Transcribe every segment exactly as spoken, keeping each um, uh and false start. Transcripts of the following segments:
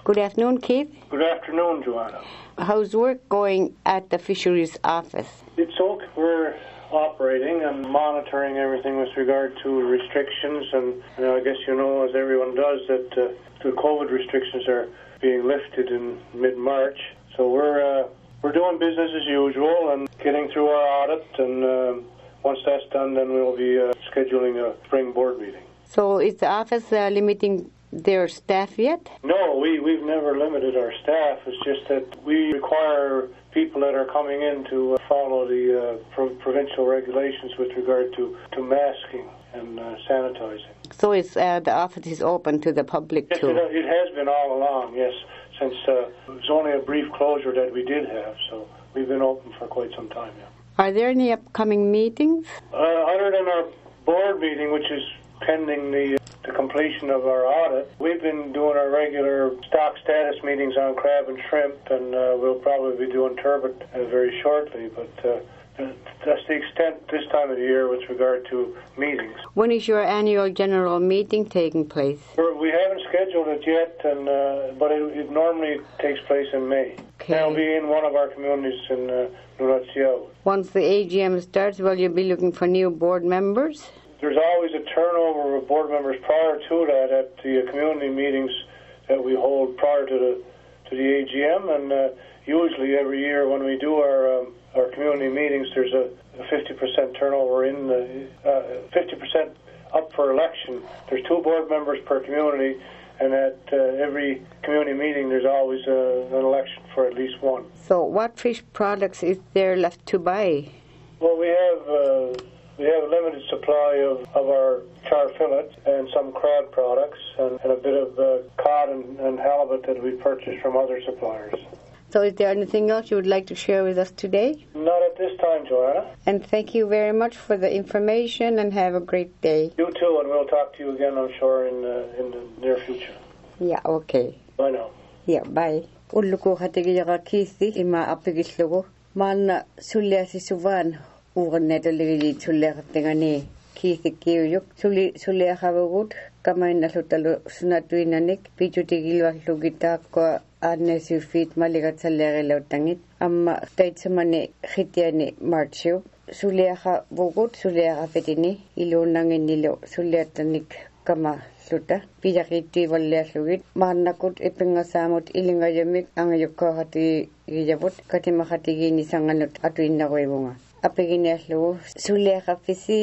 Good afternoon, Keith. Good afternoon, Joanna. How's work going at the fisheries office? It's okay. We're operating and monitoring everything with regard to restrictions, and you know, I guess you know, as everyone does, that uh, the COVID restrictions are being lifted in mid-March. So we're uh, we're doing business as usual and getting through our audit, and uh, once that's done, then we'll be uh, scheduling a spring board meeting. So is the office uh, limiting their staff yet? No, we, we've never limited our staff. It's just that we require people that are coming in to uh, follow the uh, pro- provincial regulations with regard to, to masking and uh, sanitizing. So it's, uh, the office is open to the public yes, too? It, it has been all along, yes, since uh, it was only a brief closure that we did have, so we've been open for quite some time now. Are there any upcoming meetings? Uh, other than our board meeting, which is pending the the completion of our audit, we've been doing our regular stock status meetings on crab and shrimp, and uh, we'll probably be doing turbot uh, very shortly, but uh, that's the extent this time of the year with regard to meetings. When is your annual general meeting taking place? We're, we haven't scheduled it yet, and uh, but it, it normally takes place in May. Okay. It'll be in one of our communities in uh, Nunatsiao. Once the A G M starts, will you be looking for new board members? There's always a turnover of board members prior to that at the community meetings that we hold prior to the to the A G M, and uh, usually every year when we do our um, our community meetings, there's a, a fifty percent turnover in the uh, fifty percent up for election. There's two board members per community, and at uh, every community meeting, there's always a, an election for at least one. So, what fish products is there left to buy? Well, we have. Uh, We have a limited supply of, of our char fillet and some crab products and, and a bit of uh, cod and, and halibut that we purchased from other suppliers. So is there anything else you would like to share with us today? Not at this time, Joanna. And thank you very much for the information, and have a great day. You too, and we'll talk to you again, I'm sure, in, uh, in the near future. Yeah, okay. Bye now. Yeah, bye. Ulluku hatigiyaka kithi ima apigillugu. Maana suliasi suvan. Uurnetuligili sulleqartingani kiithikkiuyuk suli sulleaqavugut kamainallutalu sunatuinanik pichutigilluarlugitaaqqa aannesuufiit maligatsalleerilautangit amma taitsamani khitiani marchiu sulleaqavugut sulleaqafetini iluunanginnilu sulleattanik kama luta pijaqiittiivalliallugit maannakut ipingasaamut ilingayamik angayukkoorati gijavut katimakhatigiini sanganut atuinnaruivunga apiginiallugu sulleaqaffisi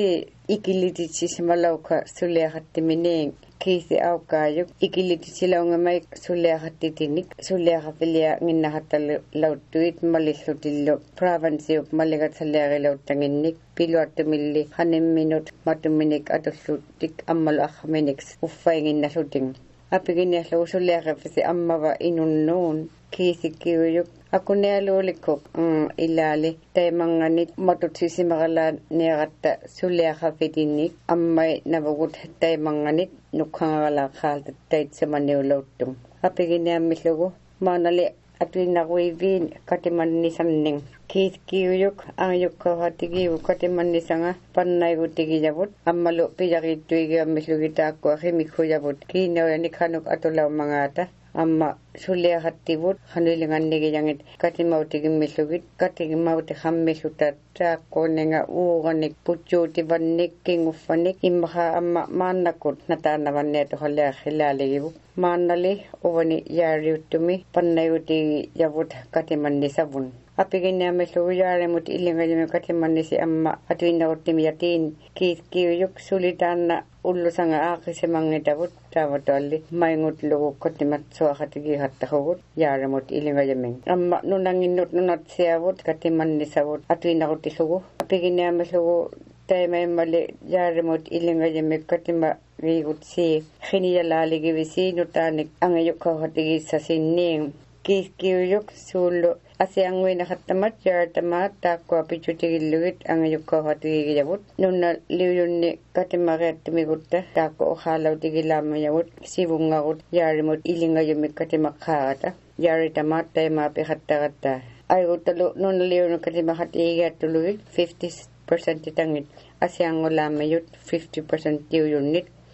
ikilititisimalauka sulleaqattimineen kiisi aukaayuk ikilitisilaungamaik sulleaqattitinik sulleaqafilia nginnahattalu lauttuit malillutillu provinceiup maligatsalleerilautanginnik piluattumilli hanimminut matuminik atullutik ammalu arraminik uffainginnalluting apiginiallugu sulleaqaffisi ammava inunnuun kiisikkiuyuk akunealuulikkuk mm, ilaali taimanganit matutsisimagalaa neeratta sulleaqafitinnik ammai navugut taimanganit nukhangagalaa khaalta taitsamaniulauttum apiginiammillugu maanali atuinnaruiviin katimannisanning kiiskiuyuk aayukkooratigiu katimannisanga pannaigutigijavut ammalu pijaqittuigiammillugitaakku rimikhujavut kiinauyanik hanuk atulaumangaata amma sulleaqattivut hanuilingannigijangit katimautigimillugit katimauti hammillutat taaqquunninga uuganik putsuutivannik kinguffanik immaha amma maannakut nataanavanniatu halleaqhilaaligivuk maannali uvani yaariuttumi pannayutigi javut katimannisavun apiginiamillugu yaarimut illingajami katimannisi amma atuinnaruttimiyatiin kiiskiuyuk sulitaanna ullusanga aaqisemangitavut taavatualli maingutlugu kotimatsuaqatigihattaqugut yaarimut illingajamin amma nunanginnut nunatsiavut katimannisavut atuinnarutillugu apiginiamillugu taimaimmali yaarimut illingajami katima riigutsi khinijalaaligivisi nutaanik angayukkooratigissasinniin kiiskiuyuk suullu asianguinahattamat yaartamaat taakkua pichutigillugit angayukkooratigigijavut nunna liuyunni katimareattumigutta taakku uxaalautigilaamayavut sivungarut yaarimut ilingajumik katimaqqaarata yaaritamaat taimaapiqattaqattaa aigutalu nunna liuyunni katimakhatigiattulugit fifty percent tangit asiangulaamayut fifty percent tiuyunnit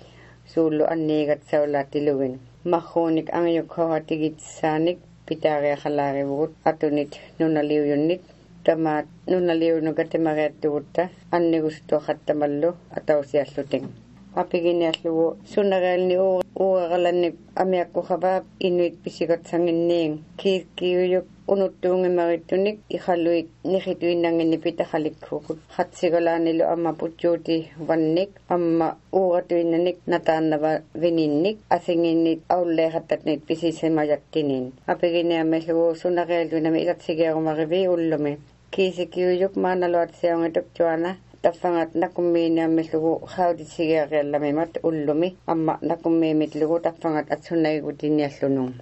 suulu anniigat saulaatiluin marruunik angiukhoratigitsaanik pitariaqalaarivugut atunit nunaliuyunnit tamaat nunaliunukatimariattugutta annigustuaqattamallu atausialluting apiginiallugu sunnareelni uuraqalannik amiakkuqavaap inuit pisikotsanginniing kiiskiuyuk unuttuungimarittunik iqaluik niqituinnanginni pitaxalikkuuqut qatsigolaanilu amma putjuuti vannik amma uuratuinnanik nataannava vininnik asinginnit aulleeqattatnit pisisemayakkinin apiginiamellugu sunnareeltuinami ilatsigeerumarivi ullumi kiisikiuyuk maanaluatsiaungituk tuana taffangat nakummiiniamillugu qautitsigeeriallamimat ullumi amma nakummiimitlugu taffangat atsunnaigutiniallunung